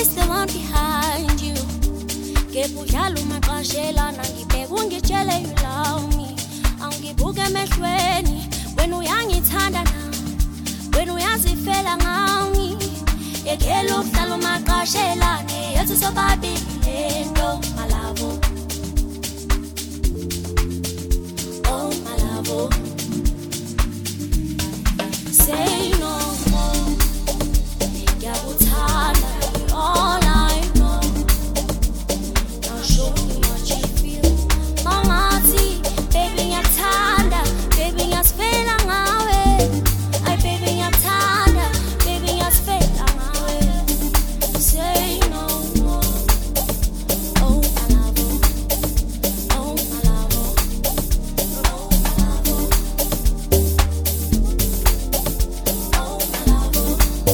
always the one behind you. Ngekudlala umaqashelana ngibheka ungitshele you love me. Angibuke emehlweni wena uyangithanda na. Wena uyazifela ngami. Yekela ukudlala umaqashelana yathi sobabili lento malabo. Oh malabo. Say no more. Yakuthanda all I know. Now show me what you feel. Mamazi, baby ngiyakuthanda, baby ngiyasifela ngawe. Ay baby ngiyakuthanda, baby ngiyasifela ngawe. Say no more. Oh my love. Oh my love. Oh my love. Oh my love.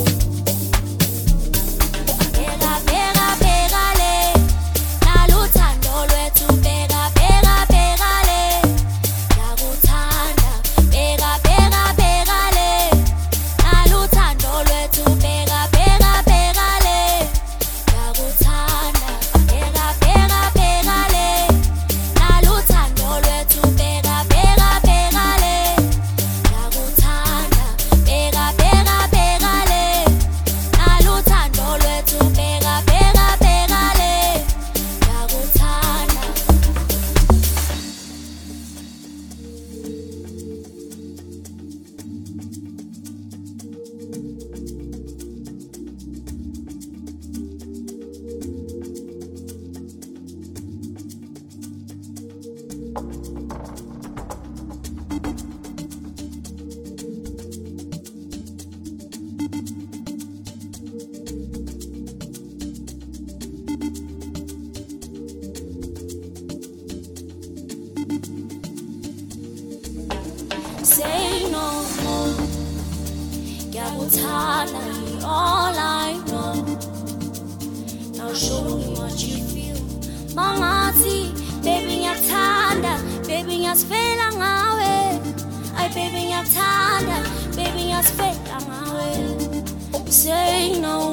Beka beka beka le, naluthando lwethu beka beka beka le, yakuthanda beka beka beka le, naluthando lwethu beka beka beka le, yakuthanda beka beka beka le, naluthando lwethu beka beka beka le, yakuthanda beka beka beka le, naluthando lwethu beka beka beka le, yakuthanda. Say no more. Yakuthanda all I know. Now show me what you feel. Mamazi, baby ngiyakuthanda, baby ngiyasifela ngawe. Ay baby ngiyakuthanda, baby ngiyasifela ngawe. Say no